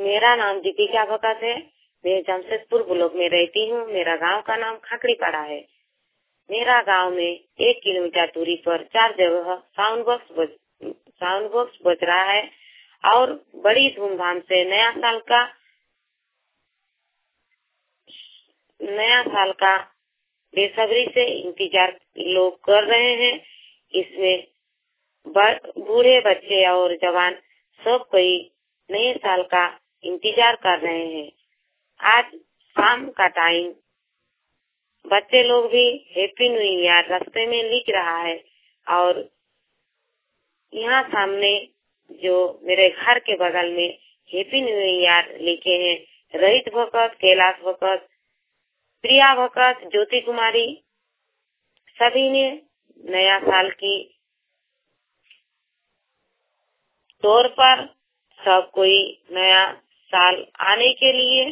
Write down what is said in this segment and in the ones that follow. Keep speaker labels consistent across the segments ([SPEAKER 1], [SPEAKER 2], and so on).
[SPEAKER 1] मेरा नाम दीपिका भगत है। मैं जमशेदपुर ब्लॉक में रहती हूँ। मेरा गांव का नाम खाकड़ी पड़ा है। मेरा गांव में 1 किलोमीटर दूरी पर 4 जगह साउंड बॉक्स बज रहा है और बड़ी धूमधाम से नया साल का बेसब्री से इंतजार लोग कर रहे हैं। इसमें बूढ़े बच्चे और जवान सब कोई नए साल का इंतजार कर रहे हैं। आज शाम का टाइम बच्चे लोग भी हैप्पी न्यू ईयर रास्ते में लिख रहा है और यहाँ सामने जो मेरे घर के बगल में हैप्पी न्यू ईयर लिखे हैं रहित भगत, कैलाश भगत, प्रिया भगत, ज्योति कुमारी, सभी ने नया साल की तौर पर सब कोई नया साल आने के लिए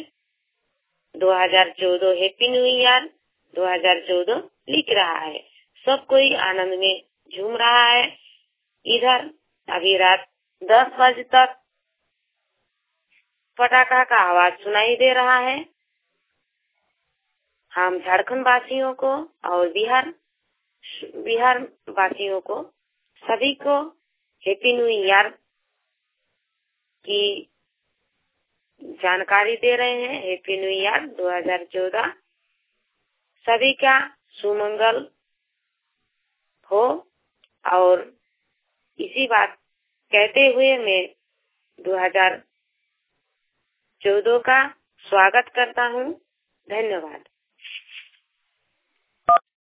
[SPEAKER 1] 2014 हैप्पी न्यू ईयर 2014 लिख रहा है। सब कोई आनंद में झूम रहा है। इधर अभी रात 10 बजे तक पटाखा का आवाज सुनाई दे रहा है। हम झारखंड वासियों को और बिहार वासियों को सभी को हैप्पी न्यू ईयर की जानकारी दे रहे हैं। हैप्पी न्यू ईयर 2014 सभी का सुमंगल हो और इसी बात कहते हुए मैं 2014 का स्वागत करता हूँ। धन्यवाद।